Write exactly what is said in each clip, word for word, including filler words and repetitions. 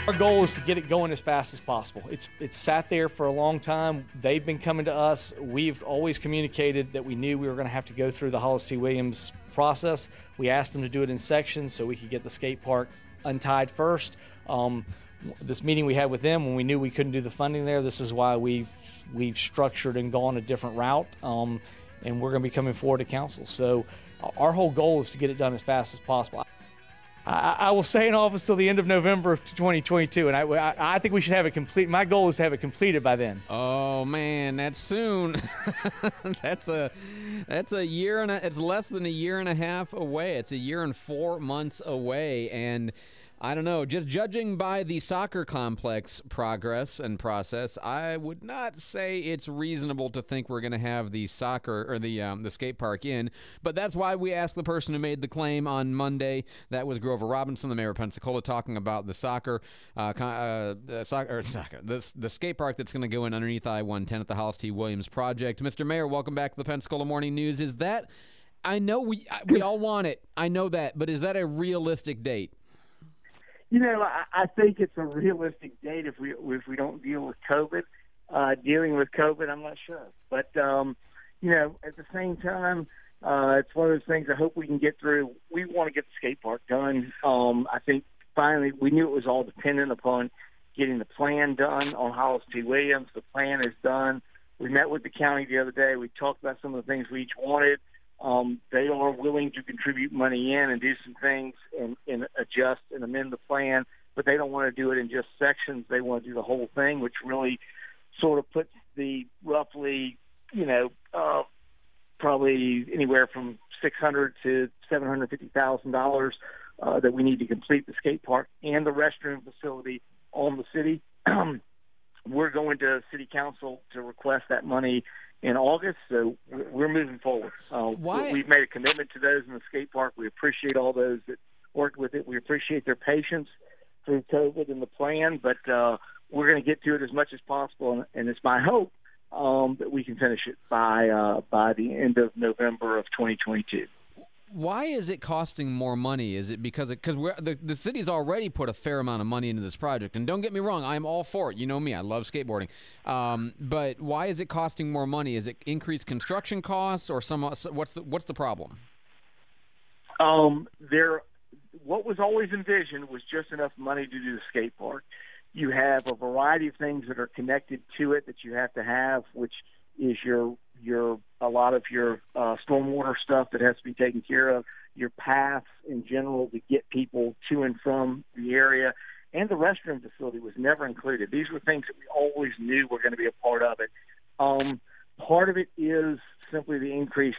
Our goal is to get it going as fast as possible. It's it's sat there for a long time. They've been coming to us. We've always communicated that we knew we were going to have to go through the Hollis T. Williams process. We asked them to do it in sections so we could get the skate park untied first. Um, this meeting we had with them when we knew we couldn't do the funding there, this is why we've we've structured and gone a different route, um, and we're going to be coming forward to council. So our whole goal is to get it done as fast as possible. I, I will stay in office till the end of November of twenty twenty-two, and I, I, I think we should have it complete. My goal is to have it completed by then. Oh man, that's soon. that's a that's a year and a, it's less than a year and a half away. It's a year and four months away, and I don't know, just judging by the soccer complex progress and process, I would not say it's reasonable to think we're going to have the soccer or the um, the skate park in. But that's why we asked the person who made the claim on Monday. That was Grover Robinson, the mayor of Pensacola, talking about the soccer, uh, uh, the soccer, or soccer, the, the skate park that's going to go in underneath I one ten at the Hollis T. Williams project. Mister Mayor, welcome back to the Pensacola Morning News. Is that, I know we we all want it, I know that, but is that a realistic date? You know, I, I think it's a realistic date if we if we don't deal with COVID. Uh, dealing with COVID, I'm not sure. But, um, you know, at the same time, uh, it's one of those things I hope we can get through. We want to get the skate park done. Um, I think finally we knew it was all dependent upon getting the plan done on Hollis T. Williams. The plan is done. We met with the county the other day. We talked about some of the things we each wanted. Um, they are willing to contribute money in and do some things and, and adjust and amend the plan, but they don't want to do it in just sections. They want to do the whole thing, which really sort of puts the roughly, you know, uh, probably anywhere from six hundred thousand to seven hundred fifty thousand dollars uh, that we need to complete the skate park and the restroom facility on the city. We're going to city council to request that money in August, so we're moving forward. Uh, Why? We've made a commitment to those in the skate park. We appreciate all those that worked with it. We appreciate their patience through COVID and the plan, but uh, we're going to get to it as much as possible, and, and it's my hope um, that we can finish it by uh, by the end of November of twenty twenty-two. Why is it costing more money? Is it because because we're the, the city's already put a fair amount of money into this project? And don't get me wrong, I'm all for it. You know me, I love skateboarding. Um, but why is it costing more money? Is it increased construction costs or some? What's the, what's the problem? Um, there, what was always envisioned was just enough money to do the skate park. You have a variety of things that are connected to it that you have to have, which is your your a lot of your uh, stormwater stuff that has to be taken care of, your paths in general to get people to and from the area, and the restroom facility was never included. These were things that we always knew were going to be a part of it. Um, part of it is simply the increase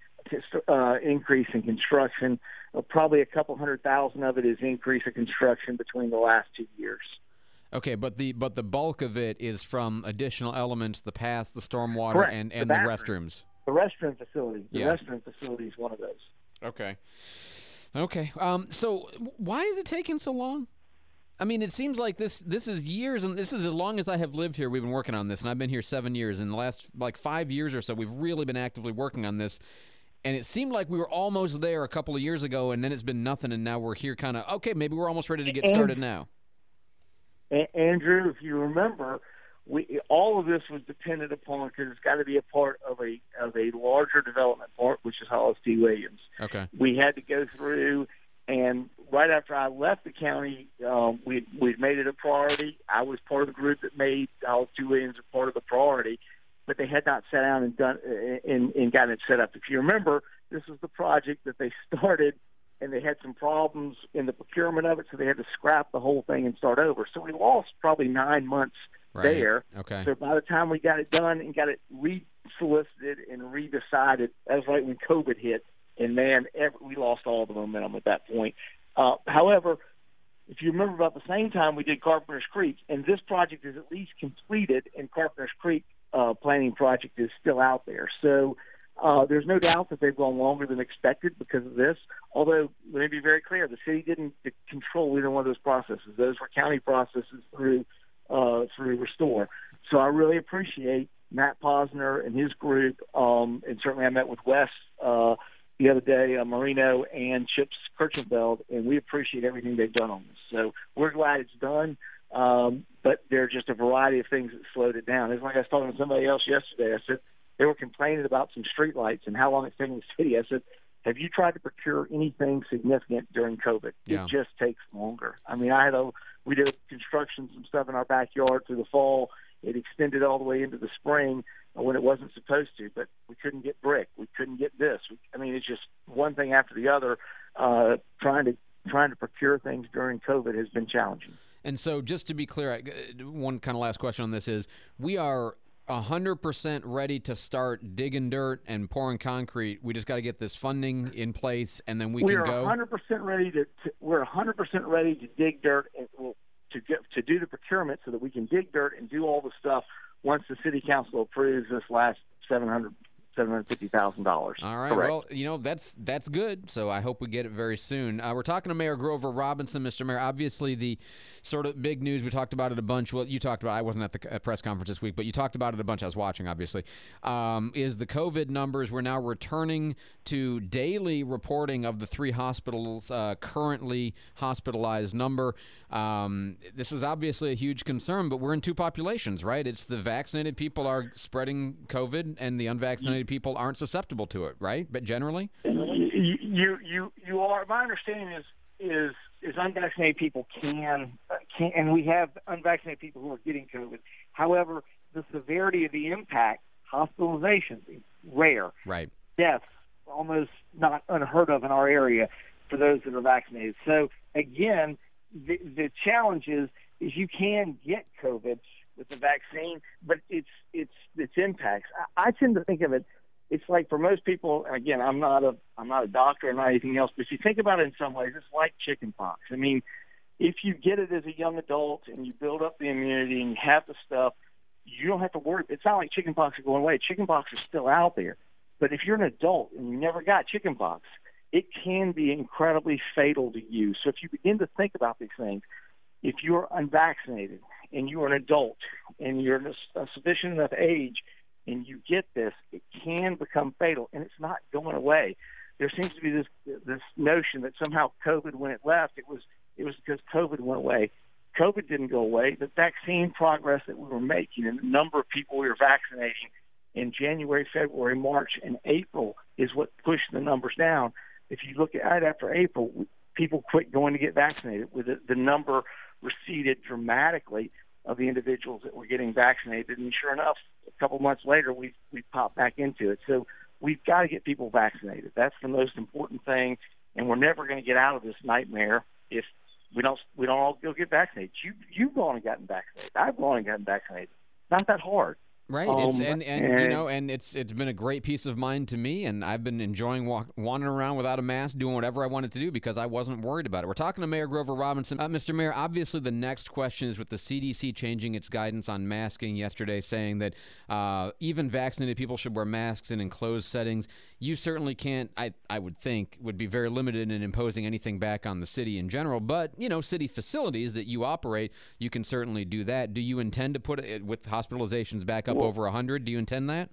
uh, increase in construction. Uh, probably a couple hundred thousand of it is increase in construction between the last two years. Okay, but the but the bulk of it is from additional elements, the paths, the stormwater, Correct. and, and the, the restrooms. The restroom facility. The Yeah. restroom facility is one of those. Okay. Okay. Um, so why is it taking so long? I mean, it seems like this this is years, and this is as long as I have lived here. We've been working on this, and I've been here seven years. In the last like five years or so, we've really been actively working on this. And it seemed like we were almost there a couple of years ago, and then it's been nothing, and now we're here kind of, okay, maybe we're almost ready to get And- started now. A- Andrew, if you remember, we all of this was dependent upon because it's got to be a part of a of a larger development part, which is Hollis T. Williams. Okay. We had to go through, and right after I left the county, um, we we made it a priority. I was part of the group that made Hollis T. Williams a part of the priority, but they had not sat down and done and, and gotten it set up. If you remember, this was the project that they started. And they had some problems in the procurement of it, so they had to scrap the whole thing and start over. So we lost probably nine months Right. there. Okay. So by the time we got it done and got it re-solicited and re-decided, that was right when COVID hit. And, man, every, we lost all the momentum at that point. Uh, however, if you remember about the same time we did Carpenter's Creek, and this project is at least completed, and Carpenter's Creek uh, planning project is still out there. So Uh, there's no doubt that they've gone longer than expected because of this, although let me be very clear, the city didn't control either one of those processes. Those were county processes through uh, through Restore. So I really appreciate Matt Posner and his group, um, and certainly I met with Wes uh, the other day, uh, Marino and Chips Kirchenfeld, and we appreciate everything they've done on this. So we're glad it's done. Um, but there are just a variety of things that slowed it down. It's like I was talking to somebody else yesterday. I said they were complaining about some streetlights and how long it's taking the city. I said, have you tried to procure anything significant during COVID? Yeah. It just takes longer. I mean, I had a we did construction some stuff in our backyard through the fall. It extended all the way into the spring when it wasn't supposed to, but we couldn't get brick. We couldn't get this. We, I mean, it's just one thing after the other. Uh, trying to trying to procure things during COVID has been challenging. And so just to be clear, one kind of last question on this is, we are one hundred percent ready to start digging dirt and pouring concrete. We just got to get this funding in place, and then we we're can go. We're one hundred percent ready to, to we're one hundred percent ready to dig dirt and we'll, to get, to do the procurement so that we can dig dirt and do all the stuff once the city council approves this last seven hundred seven hundred fifty thousand dollars. All right. Correct. Well, you know, that's that's good. So I hope we get it very soon. Uh, we're talking to Mayor Grover Robinson, Mister Mayor. Obviously, the sort of big news, we talked about it a bunch. Well, you talked about it. I wasn't at the press conference this week, but you talked about it a bunch. I was watching, obviously, um, is the COVID numbers. We're now returning to daily reporting of the three hospitals uh, currently hospitalized number. Um, this is obviously a huge concern, but we're in two populations, right? It's the vaccinated people are spreading COVID and the unvaccinated people aren't susceptible to it, right? But generally, you you you, you are. My understanding is is is unvaccinated people can can, and we have unvaccinated people who are getting COVID. However, the severity of the impact, hospitalizations, rare, right? Deaths, almost not unheard of in our area for those that are vaccinated. So again, the the challenge is is you can get COVID with the vaccine, but it's it's its impacts. I, I tend to think of it. It's like for most people. Again, I'm not a I'm not a doctor or not anything else, but if you think about it in some ways, it's like chickenpox. I mean, if you get it as a young adult and you build up the immunity and you have the stuff, you don't have to worry. It's not like chickenpox is going away. Chickenpox is still out there. But if you're an adult and you never got chickenpox, it can be incredibly fatal to you. So if you begin to think about these things, if you're unvaccinated and you're an adult and you're a sufficient enough age and you get this, it can become fatal, and it's not going away. There seems to be this this notion that somehow COVID, when it left, it was it was because COVID went away. COVID didn't go away. The vaccine progress that we were making and the number of people we were vaccinating in January, February, March, and April is what pushed the numbers down. If you look at it after April, people quit going to get vaccinated. With the, the number receded dramatically of the individuals that were getting vaccinated, and sure enough, a couple months later, we we popped back into it. So we've got to get people vaccinated. That's the most important thing, and we're never going to get out of this nightmare if we don't we don't all go get vaccinated. You you've gone and gotten vaccinated. I've gone and gotten vaccinated. Not that hard. Right, Um, it's, and, and, and you know, and it's it's been a great peace of mind to me, and I've been enjoying walk, wandering around without a mask, doing whatever I wanted to do because I wasn't worried about it. We're talking to Mayor Grover Robinson. Uh, Mister Mayor, obviously the next question is with the C D C changing its guidance on masking yesterday, saying that uh, even vaccinated people should wear masks in enclosed settings. You certainly can't, I, I would think, would be very limited in imposing anything back on the city in general, but, you know, city facilities that you operate, you can certainly do that. Do you intend to put it, with hospitalizations back up well, over one hundred, do you intend that?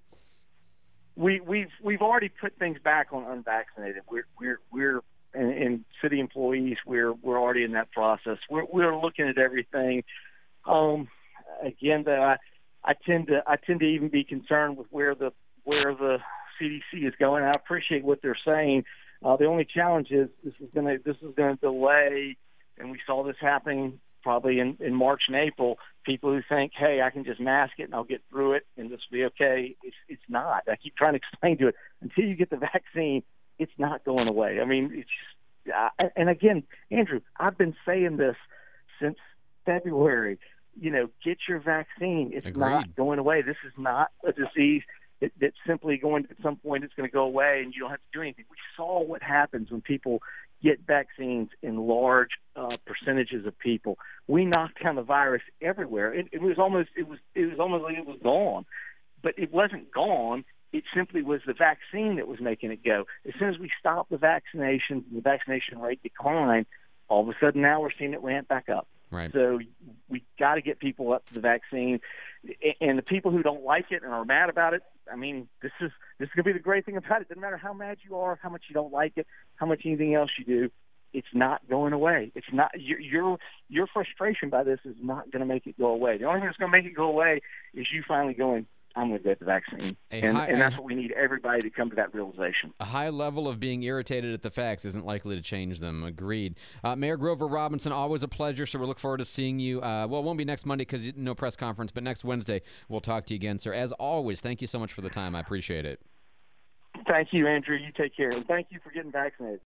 We, we've we've already put things back on unvaccinated. We're we're we're and, and city employees. We're we're already in that process. We're we're looking at everything. Um, again, that I I tend to I tend to even be concerned with where the where the C D C is going. I appreciate what they're saying. Uh, the only challenge is this is going to this is going to delay, and we saw this happening probably in, in March and April. People who think, hey, I can just mask it and I'll get through it and this will be okay. It's, it's not. I keep trying to explain to it. Until you get the vaccine, it's not going away. I mean, it's just, uh, and again, Andrew, I've been saying this since February. You know, get your vaccine. It's Agreed. not going away. This is not a disease that, that's simply going to, at some point, it's going to go away and you don't have to do anything. We saw what happens when people get vaccines in large uh, percentages of people. We knocked down the virus everywhere. It, it was almost it was it was almost like it was gone, but it wasn't gone. It simply was the vaccine that was making it go. As soon as we stopped the vaccinations, the vaccination rate declined. All of a sudden, now we're seeing it ramp back up. Right. So we got to get people up to the vaccine, and the people who don't like it and are mad about it. I mean, this is this is going to be the great thing about it. Doesn't matter how mad you are, how much you don't like it, how much anything else you do. it's not going away. It's not your your, your frustration by this is not going to make it go away. The only thing that's going to make it go away is you finally going, I'm going to get the vaccine. And, high, and that's what we need everybody to come to that realization. A high level of being irritated at the facts isn't likely to change them. Agreed. Uh, Mayor Grover Robinson, always a pleasure, so we look forward to seeing you. Uh, well, it won't be next Monday because no press conference, but next Wednesday we'll talk to you again, sir. As always, thank you so much for the time. I appreciate it. Thank you, Andrew. You take care. And thank you for getting vaccinated.